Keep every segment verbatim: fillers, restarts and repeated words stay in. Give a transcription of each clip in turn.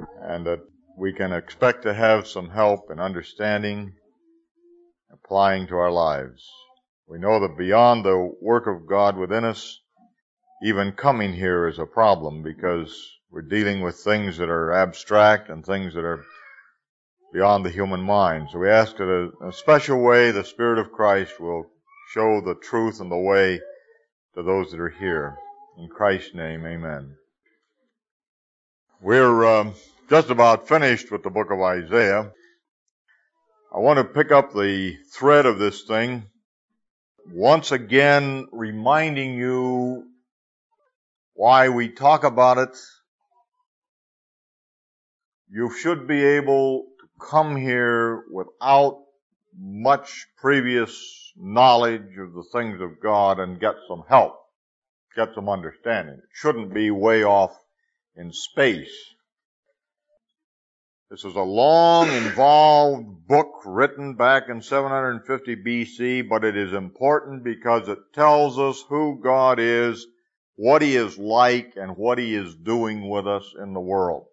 and that we can expect to have some help in understanding, applying to our lives. We know that beyond the work of God within us, even coming here is a problem because we're dealing with things that are abstract and things that are beyond the human mind. So we ask that in a special way the Spirit of Christ will show the truth and the way to those that are here. In Christ's name, amen. We're um, just about finished with the book of Isaiah. I want to pick up the thread of this thing, once again reminding you why we talk about it. You should be able to come here without much previous knowledge of the things of God and get some help, get some understanding. It shouldn't be way off in space. This is a long, involved book written back in seven hundred fifty B C, but it is important because it tells us who God is, what He is like, and what He is doing with us in the world.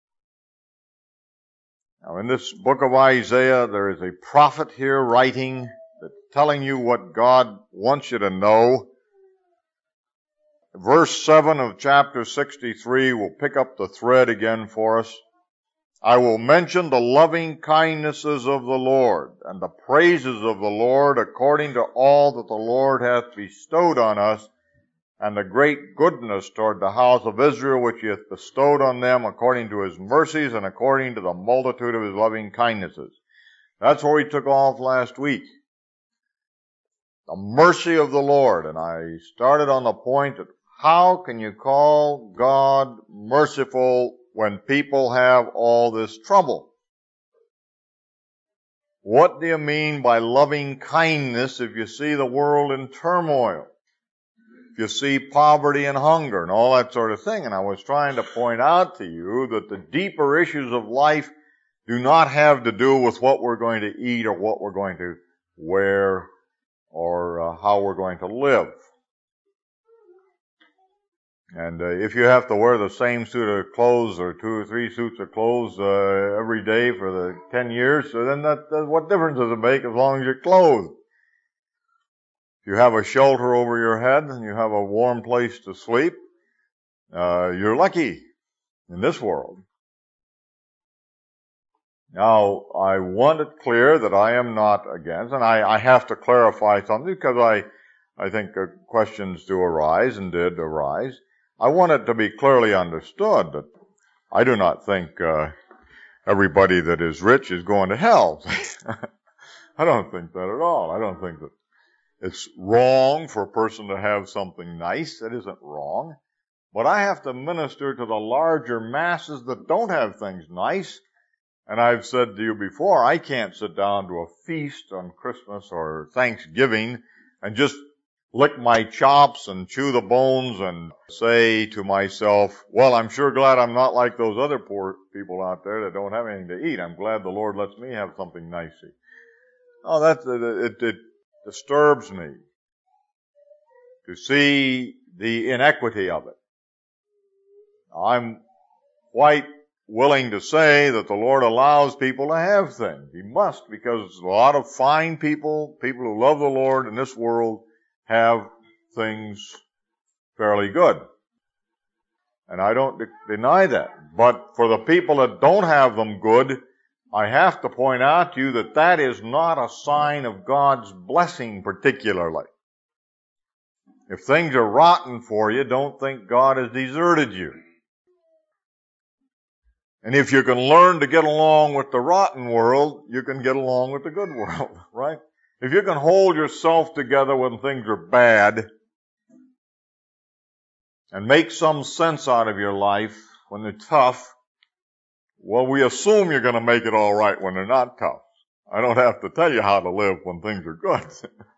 Now, in this book of Isaiah, there is a prophet here writing that's telling you what God wants you to know. Verse seven of chapter sixty-three will pick up the thread again for us. I will mention the loving kindnesses of the Lord and the praises of the Lord according to all that the Lord hath bestowed on us, and the great goodness toward the house of Israel which He hath bestowed on them according to His mercies and according to the multitude of His loving kindnesses. That's where we took off last week. The mercy of the Lord. And I started on the point that how can you call God merciful when people have all this trouble? What do you mean by loving kindness if you see the world in turmoil? If you see poverty and hunger and all that sort of thing? And I was trying to point out to you that the deeper issues of life do not have to do with what we're going to eat or what we're going to wear or uh, how we're going to live. And uh, if you have to wear the same suit of clothes or two or three suits of clothes uh, every day for the ten years, so then that, that what difference does it make as long as you're clothed? If you have a shelter over your head and you have a warm place to sleep, uh, you're lucky in this world. Now, I want it clear that I am not against, and I, I have to clarify something because I, I think uh, questions do arise and did arise. I want it to be clearly understood that I do not think uh, everybody that is rich is going to hell. I don't think that at all. I don't think that it's wrong for a person to have something nice. It isn't wrong. But I have to minister to the larger masses that don't have things nice. And I've said to you before, I can't sit down to a feast on Christmas or Thanksgiving and just lick my chops and chew the bones and say to myself, well, I'm sure glad I'm not like those other poor people out there that don't have anything to eat. I'm glad the Lord lets me have something nice. Oh, that it, it disturbs me to see the inequity of it. I'm quite willing to say that the Lord allows people to have things. He must, because a lot of fine people, people who love the Lord in this world, have things fairly good. And I don't de- deny that. But for the people that don't have them good, I have to point out to you that that is not a sign of God's blessing particularly. If things are rotten for you, don't think God has deserted you. And if you can learn to get along with the rotten world, you can get along with the good world, right? If you can hold yourself together when things are bad and make some sense out of your life when they're tough, well, we assume you're going to make it all right when they're not tough. I don't have to tell you how to live when things are good.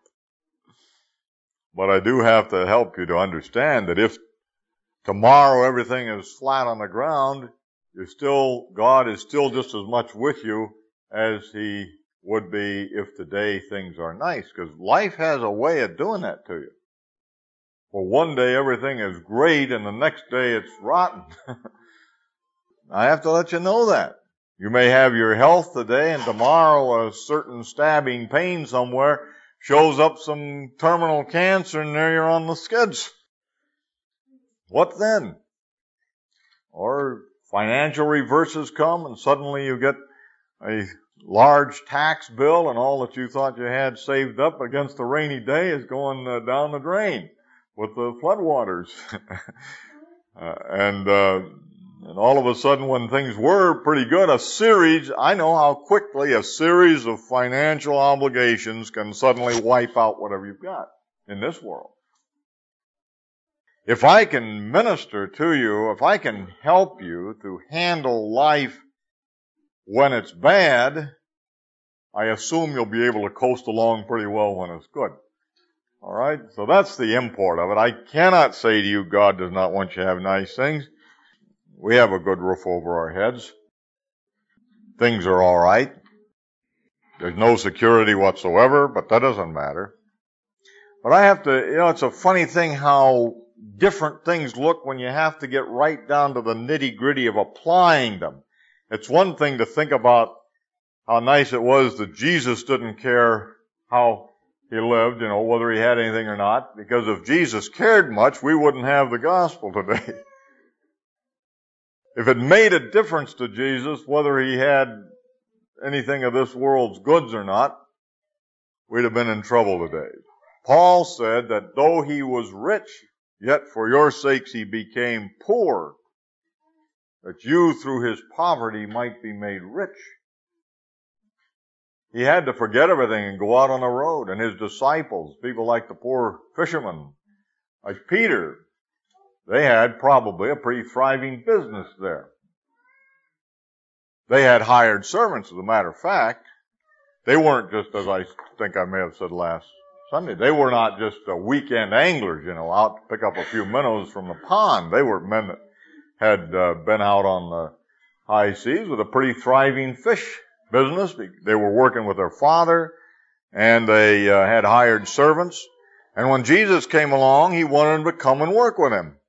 But I do have to help you to understand that if tomorrow everything is flat on the ground, you're still, God is still just as much with you as He would be if today things are nice. Because life has a way of doing that to you. Well, one day everything is great and the next day it's rotten. I have to let you know that. You may have your health today, and tomorrow a certain stabbing pain somewhere shows up some terminal cancer, and there you're on the skids. What then? Or financial reverses come, and suddenly you get a large tax bill, and all that you thought you had saved up against a rainy day is going uh, down the drain with the floodwaters. uh, and uh, and all of a sudden, when things were pretty good, a series, I know how quickly a series of financial obligations can suddenly wipe out whatever you've got in this world. If I can minister to you, if I can help you to handle life when it's bad, I assume you'll be able to coast along pretty well when it's good. All right? So that's the import of it. I cannot say to you, God does not want you to have nice things. We have a good roof over our heads. Things are all right. There's no security whatsoever, but that doesn't matter. But I have to, you know, it's a funny thing how different things look when you have to get right down to the nitty-gritty of applying them. It's one thing to think about how nice it was that Jesus didn't care how he lived, you know, whether he had anything or not, because if Jesus cared much, we wouldn't have the gospel today. If it made a difference to Jesus whether he had anything of this world's goods or not, we'd have been in trouble today. Paul said that though he was rich, yet for your sakes he became poor, that you through his poverty might be made rich. He had to forget everything and go out on the road. And his disciples, people like the poor fishermen, like Peter, they had probably a pretty thriving business there. They had hired servants, as a matter of fact. They weren't just, as I think I may have said last Sunday, they were not just uh, weekend anglers, you know, out to pick up a few minnows from the pond. They were men that had uh, been out on the high seas with a pretty thriving fish business. They were working with their father, and they uh, had hired servants. And when Jesus came along, he wanted them to come and work with him.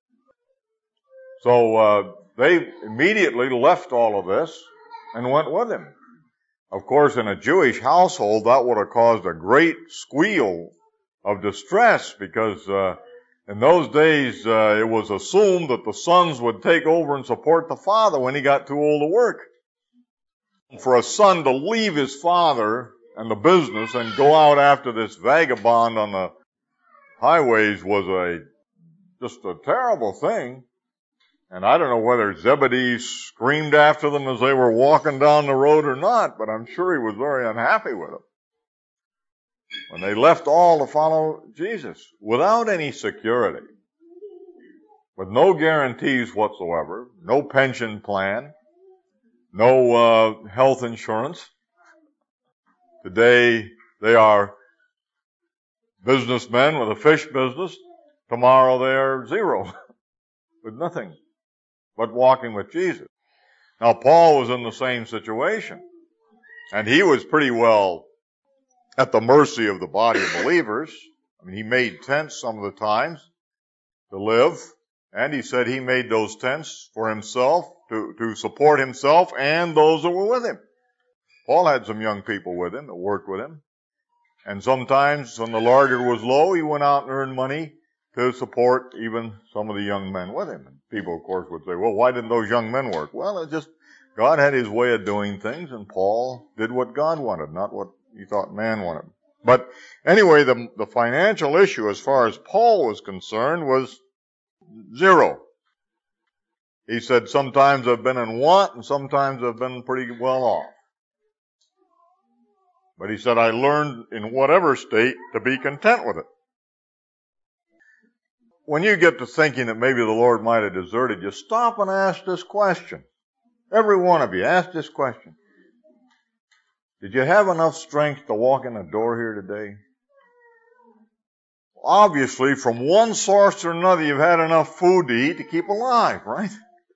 So uh, they immediately left all of this and went with him. Of course, in a Jewish household, that would have caused a great squeal of distress, because uh, in those days uh, it was assumed that the sons would take over and support the father when he got too old to work. For a son to leave his father and the business and go out after this vagabond on the highways was a just a terrible thing. And I don't know whether Zebedee screamed after them as they were walking down the road or not, but I'm sure he was very unhappy with them. When they left all to follow Jesus without any security, with no guarantees whatsoever, no pension plan, no uh, health insurance. Today they are businessmen with a fish business. Tomorrow they are zero, with nothing but walking with Jesus. Now Paul was in the same situation, and he was pretty well at the mercy of the body of believers. I mean, he made tents some of the times to live, and he said he made those tents for himself, to, to support himself and those that were with him. Paul had some young people with him that worked with him. And sometimes when the larder was low, he went out and earned money to support even some of the young men with him. And people, of course, would say, well, why didn't those young men work? Well, it just, God had his way of doing things, and Paul did what God wanted, not what he thought man wanted. But anyway, the, the financial issue, as far as Paul was concerned, was zero. He said, sometimes I've been in want and sometimes I've been pretty well off. But he said, I learned in whatever state to be content with it. When you get to thinking that maybe the Lord might have deserted you, stop and ask this question. Every one of you, ask this question. Did you have enough strength to walk in the door here today? Obviously, from one source or another, you've had enough food to eat to keep alive, right?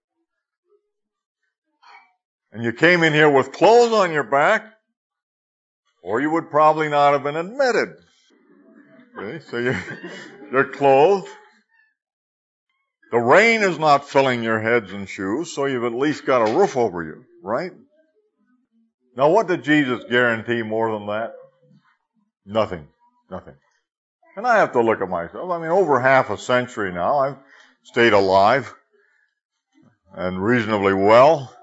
And you came in here with clothes on your back, or you would probably not have been admitted. Okay, so you're, you're clothed. The rain is not filling your heads and shoes, so you've at least got a roof over you, right? Now, what did Jesus guarantee more than that? Nothing. Nothing. And I have to look at myself. I mean, over half a century now, I've stayed alive and reasonably well,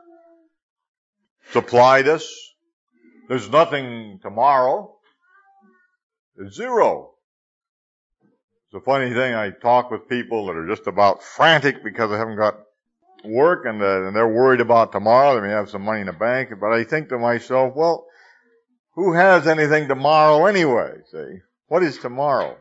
supplied us. There's nothing tomorrow. There's zero. It's a funny thing, I talk with people that are just about frantic because they haven't got work and, uh, and they're worried about tomorrow. They may have some money in the bank, but I think to myself, well, who has anything tomorrow anyway, see? What is tomorrow?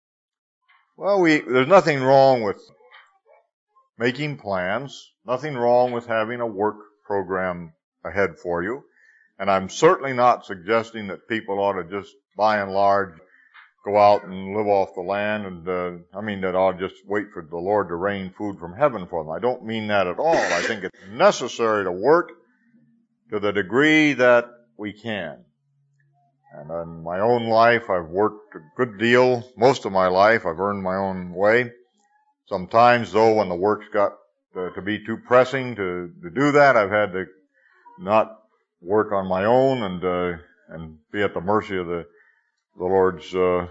Well, we, there's nothing wrong with making plans, nothing wrong with having a work program ahead for you. And I'm certainly not suggesting that people ought to just, by and large, go out and live off the land and, uh, I mean that I'll just wait for the Lord to rain food from heaven for them. I don't mean that at all. I think it's necessary to work to the degree that we can. And in my own life, I've worked a good deal. Most of my life, I've earned my own way. Sometimes, though, when the work's got to, to be too pressing to, to do that, I've had to not work on my own and, uh, and be at the mercy of the the Lord's uh,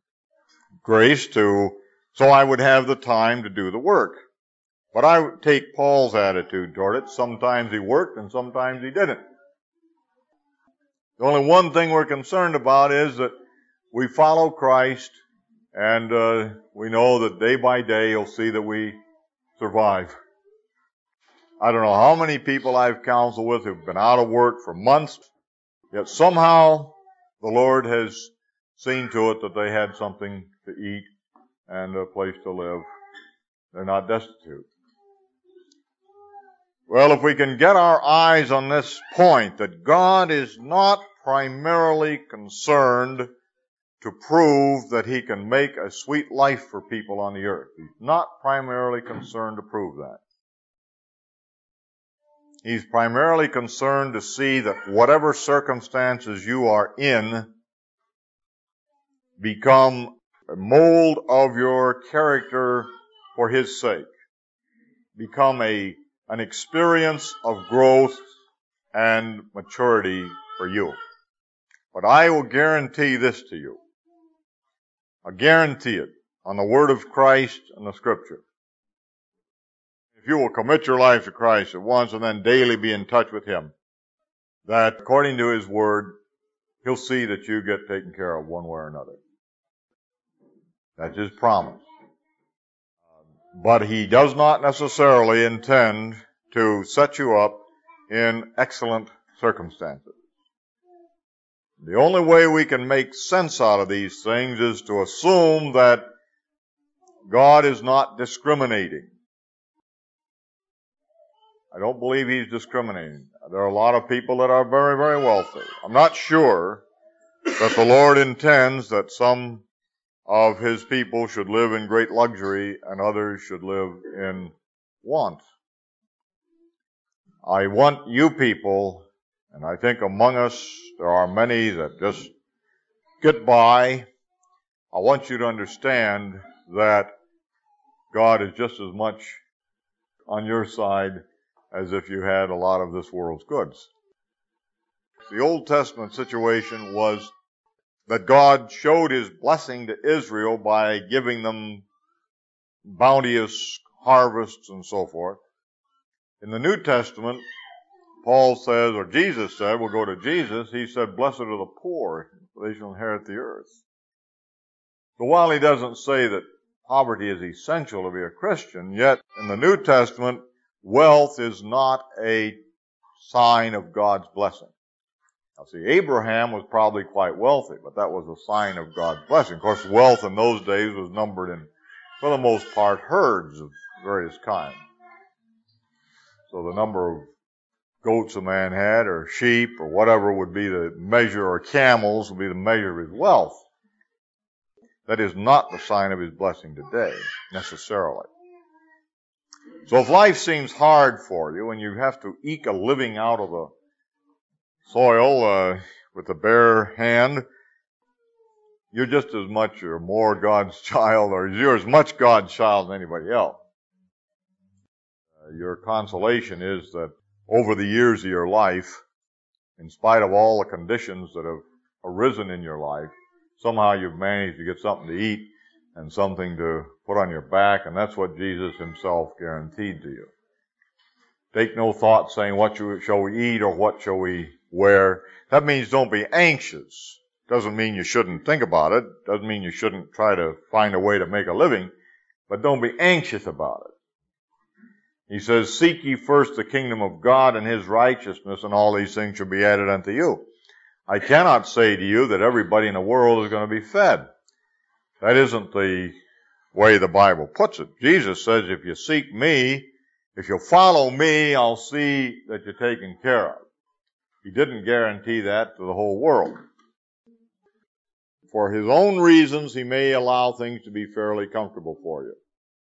grace to, so I would have the time to do the work. But I would take Paul's attitude toward it. Sometimes he worked and sometimes he didn't. The only one thing we're concerned about is that we follow Christ and uh, we know that day by day he'll see that we survive. I don't know how many people I've counseled with who've been out of work for months, yet somehow the Lord has seen to it that they had something to eat and a place to live. They're not destitute. Well, if we can get our eyes on this point, that God is not primarily concerned to prove that He can make a sweet life for people on the earth. He's not primarily concerned to prove that. He's primarily concerned to see that whatever circumstances you are in become a mold of your character for His sake. Become a, an experience of growth and maturity for you. But I will guarantee this to you. I guarantee it on the Word of Christ and the Scripture. If you will commit your life to Christ at once and then daily be in touch with Him, that according to His Word, He'll see that you get taken care of one way or another. That's His promise. But He does not necessarily intend to set you up in excellent circumstances. The only way we can make sense out of these things is to assume that God is not discriminating. I don't believe He's discriminating. There are a lot of people that are very, very wealthy. I'm not sure that the Lord intends that some of His people should live in great luxury and others should live in want. I want you people, and I think among us there are many that just get by. I want you to understand that God is just as much on your side as if you had a lot of this world's goods. The Old Testament situation was that God showed His blessing to Israel by giving them bounteous harvests and so forth. In the New Testament, Paul says, or Jesus said, we'll go to Jesus, He said, blessed are the poor, for they shall inherit the earth. So while He doesn't say that poverty is essential to be a Christian, yet in the New Testament, wealth is not a sign of God's blessing. Now see, Abraham was probably quite wealthy, but that was a sign of God's blessing. Of course, wealth in those days was numbered in, for the most part, herds of various kinds. So the number of goats a man had, or sheep, or whatever would be the measure, or camels would be the measure of his wealth. That is not the sign of his blessing today, necessarily. So if life seems hard for you, and you have to eke a living out of the soil uh, with a bare hand, you're just as much or more God's child, or you're as much God's child as anybody else. Your consolation is that over the years of your life, in spite of all the conditions that have arisen in your life, somehow you've managed to get something to eat and something to put on your back, and that's what Jesus himself guaranteed to you. Take no thought saying, what shall we eat or what shall we wear? That means don't be anxious. Doesn't mean you shouldn't think about it. Doesn't mean you shouldn't try to find a way to make a living, but don't be anxious about it. He says, seek ye first the kingdom of God and his righteousness, and all these things shall be added unto you. I cannot say to you that everybody in the world is going to be fed. That isn't the way the Bible puts it. Jesus says, if you seek me, if you'll follow me, I'll see that you're taken care of. He didn't guarantee that to the whole world. For his own reasons, he may allow things to be fairly comfortable for you.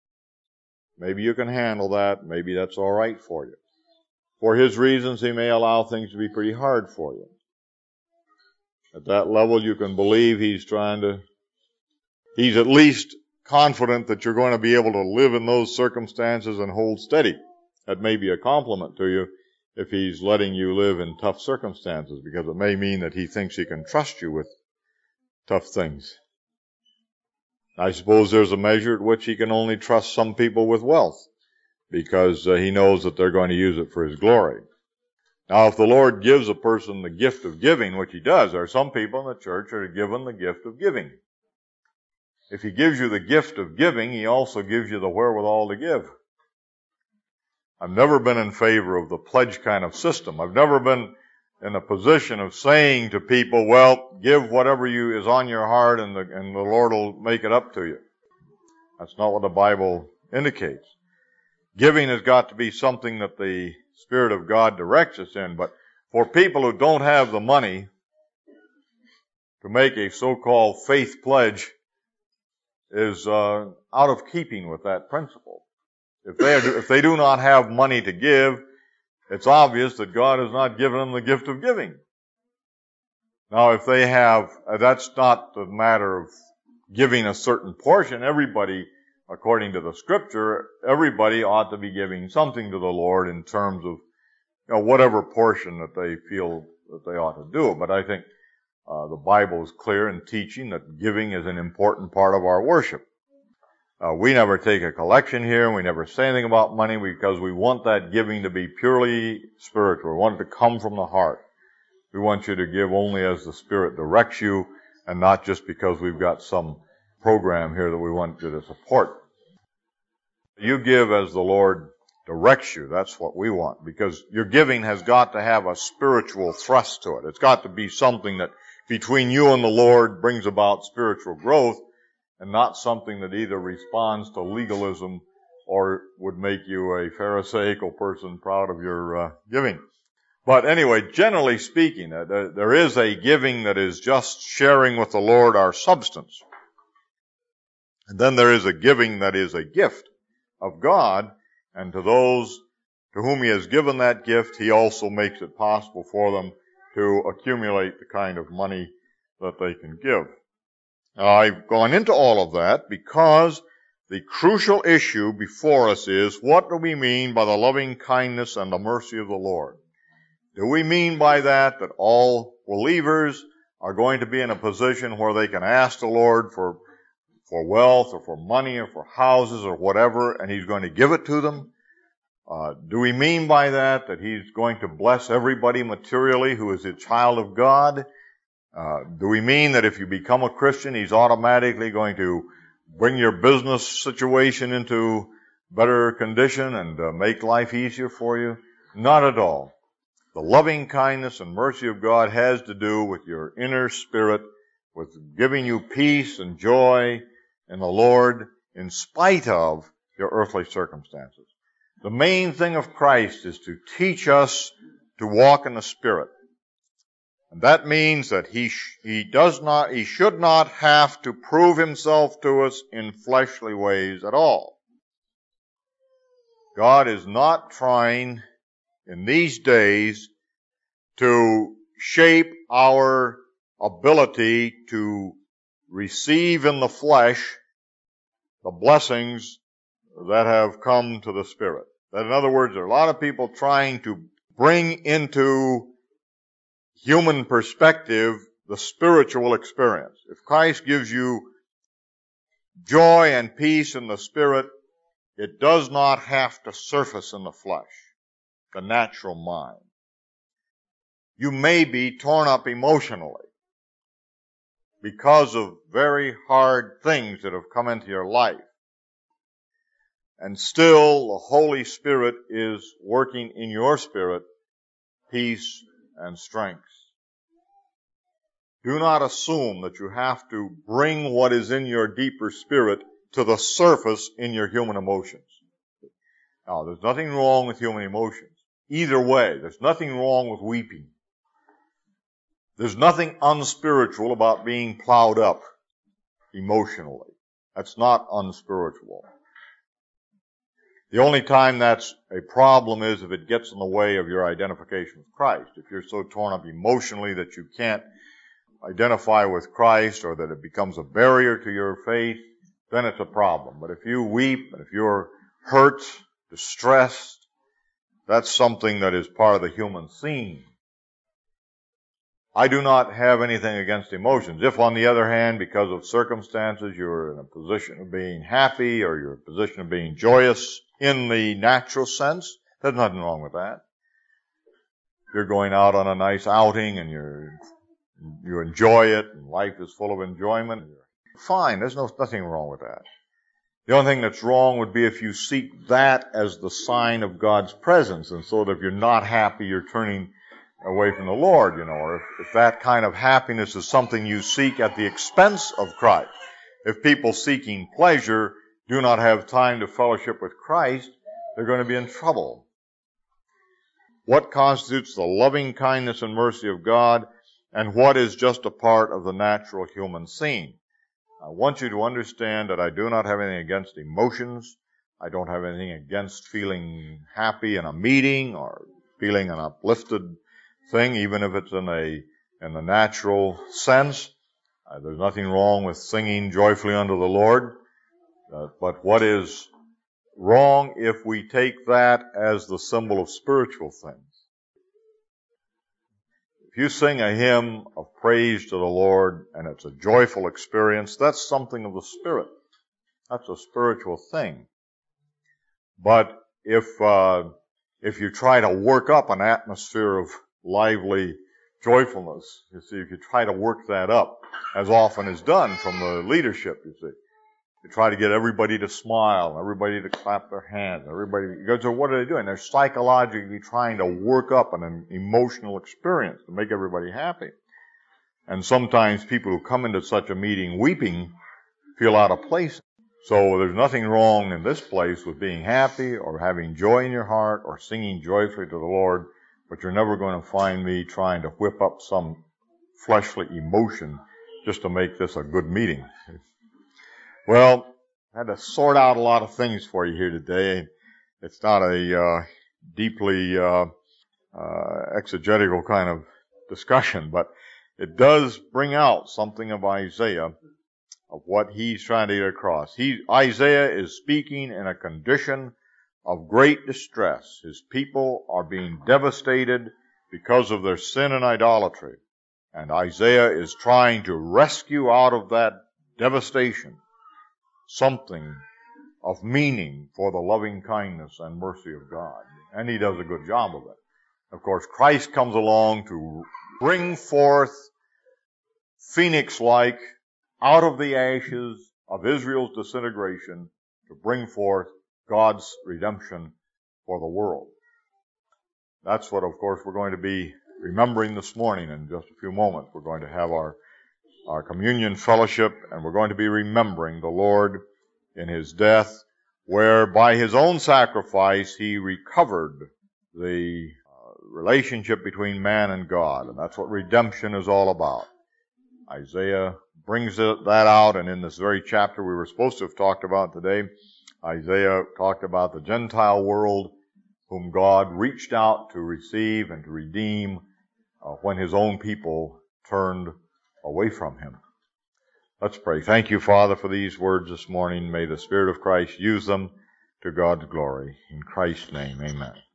Maybe you can handle that. Maybe that's all right for you. For his reasons, he may allow things to be pretty hard for you. At that level, you can believe he's trying to, he's at least confident that you're going to be able to live in those circumstances and hold steady. That may be a compliment to you if he's letting you live in tough circumstances, because it may mean that he thinks he can trust you with tough things. I suppose there's a measure at which he can only trust some people with wealth, because uh, he knows that they're going to use it for his glory. Now, if the Lord gives a person the gift of giving, which he does, there are some people in the church that are given the gift of giving. If he gives you the gift of giving, he also gives you the wherewithal to give. I've never been in favor of the pledge kind of system. I've never been in a position of saying to people, well, give whatever you is on your heart and the, and the Lord will make it up to you. That's not what the Bible indicates. Giving has got to be something that the Spirit of God directs us in, but for people who don't have the money to make a so-called faith pledge is uh, out of keeping with that principle. If they, are, if they do not have money to give, it's obvious that God has not given them the gift of giving. Now, if they have, uh, that's not the matter of giving a certain portion. Everybody, according to the Scripture, everybody ought to be giving something to the Lord in terms of, you know, whatever portion that they feel that they ought to do. But I think uh, the Bible is clear in teaching that giving is an important part of our worship. Uh, we never take a collection here, and we never say anything about money because we want that giving to be purely spiritual. We want it to come from the heart. We want you to give only as the Spirit directs you, and not just because we've got some program here that we want you to support. You give as the Lord directs you. That's what we want, because your giving has got to have a spiritual thrust to it. It's got to be something that between you and the Lord brings about spiritual growth, and not something that either responds to legalism or would make you a Pharisaical person proud of your uh, giving. But anyway, generally speaking, uh, there is a giving that is just sharing with the Lord our substance. And then there is a giving that is a gift of God, and to those to whom he has given that gift, he also makes it possible for them to accumulate the kind of money that they can give. I've gone into all of that because the crucial issue before us is, what do we mean by the loving kindness and the mercy of the Lord? Do we mean by that that all believers are going to be in a position where they can ask the Lord for, for wealth or for money or for houses or whatever, and he's going to give it to them? Uh, do we mean by that that he's going to bless everybody materially who is a child of God? Uh, do we mean that if you become a Christian, he's automatically going to bring your business situation into better condition and uh, make life easier for you? Not at all. The loving kindness and mercy of God has to do with your inner spirit, with giving you peace and joy in the Lord in spite of your earthly circumstances. The main thing of Christ is to teach us to walk in the Spirit. And that means that he, sh- he does not, he should not have to prove himself to us in fleshly ways at all. God is not trying in these days to shape our ability to receive in the flesh the blessings that have come to the Spirit. That, in other words, there are a lot of people trying to bring into human perspective the spiritual experience. If Christ gives you joy and peace in the Spirit, it does not have to surface in the flesh, the natural mind. You may be torn up emotionally because of very hard things that have come into your life. And still, the Holy Spirit is working in your spirit peace and strength. Do not assume that you have to bring what is in your deeper spirit to the surface in your human emotions. Now, there's nothing wrong with human emotions. Either way, there's nothing wrong with weeping. There's nothing unspiritual about being plowed up emotionally. That's not unspiritual. The only time that's a problem is if it gets in the way of your identification with Christ. If you're so torn up emotionally that you can't identify with Christ, or that it becomes a barrier to your faith, then it's a problem. But if you weep, and if you're hurt, distressed, that's something that is part of the human scene. I do not have anything against emotions. If, on the other hand, because of circumstances, you're in a position of being happy, or you're in a position of being joyous in the natural sense, there's nothing wrong with that. If you're going out on a nice outing and you're you enjoy it, and life is full of enjoyment, fine, there's no nothing wrong with that. The only thing that's wrong would be if you seek that as the sign of God's presence, and so that if you're not happy, you're turning away from the Lord, you know, or if, if that kind of happiness is something you seek at the expense of Christ. If people seeking pleasure do not have time to fellowship with Christ, they're going to be in trouble. What constitutes the loving kindness and mercy of God, and what is just a part of the natural human scene? I want you to understand that I do not have anything against emotions. I don't have anything against feeling happy in a meeting or feeling an uplifted thing, even if it's in a in the natural sense. Uh, there's nothing wrong with singing joyfully unto the Lord. Uh, but what is wrong if we take that as the symbol of spiritual things? If you sing a hymn of praise to the Lord and it's a joyful experience, that's something of the Spirit. That's a spiritual thing. But if uh, if you try to work up an atmosphere of lively joyfulness, you see, if you try to work that up, as often is done from the leadership, you see, you try to get everybody to smile, everybody to clap their hands, everybody, you go, so what are they doing? They're psychologically trying to work up an emotional experience to make everybody happy. And sometimes people who come into such a meeting weeping feel out of place. So there's nothing wrong in this place with being happy or having joy in your heart or singing joyfully to the Lord, but you're never going to find me trying to whip up some fleshly emotion just to make this a good meeting. Well, I had to sort out a lot of things for you here today. It's not a uh, deeply uh, uh, exegetical kind of discussion, but it does bring out something of Isaiah, of what he's trying to get across. He, Isaiah is speaking in a condition of great distress. His people are being devastated because of their sin and idolatry. And Isaiah is trying to rescue out of that devastation something of meaning for the loving kindness and mercy of God. And he does a good job of it. Of course, Christ comes along to bring forth, phoenix-like, out of the ashes of Israel's disintegration, to bring forth God's redemption for the world. That's what, of course, we're going to be remembering this morning. In just a few moments, we're going to have our our communion fellowship, and we're going to be remembering the Lord in his death, where by his own sacrifice he recovered the uh, relationship between man and God. And that's what redemption is all about. Isaiah brings it, that out, and in this very chapter we were supposed to have talked about today, Isaiah talked about the Gentile world whom God reached out to receive and to redeem uh, when his own people turned away from him. Let's pray. Thank you, Father, for these words this morning. May the Spirit of Christ use them to to God's glory. In Christ's name, amen.